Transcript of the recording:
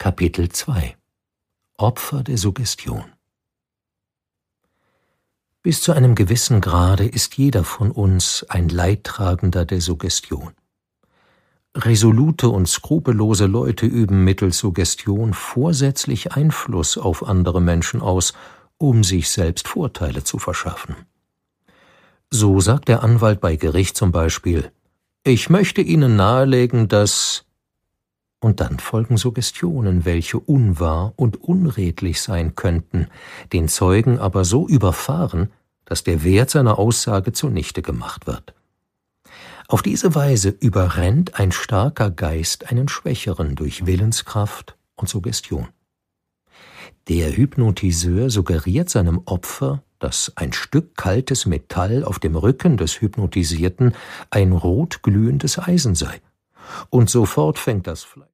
Kapitel 2 Opfer der Suggestion. Bis zu einem gewissen Grade ist jeder von uns ein Leidtragender der Suggestion. Resolute und skrupellose Leute üben mittels Suggestion vorsätzlich Einfluss auf andere Menschen aus, um sich selbst Vorteile zu verschaffen. So sagt der Anwalt bei Gericht zum Beispiel: »Ich möchte Ihnen nahelegen, dass…« Und dann folgen Suggestionen, welche unwahr und unredlich sein könnten, den Zeugen aber so überfahren, dass der Wert seiner Aussage zunichte gemacht wird. Auf diese Weise überrennt ein starker Geist einen Schwächeren durch Willenskraft und Suggestion. Der Hypnotiseur suggeriert seinem Opfer, dass ein Stück kaltes Metall auf dem Rücken des Hypnotisierten ein rot glühendes Eisen sei, und sofort fängt das Fleisch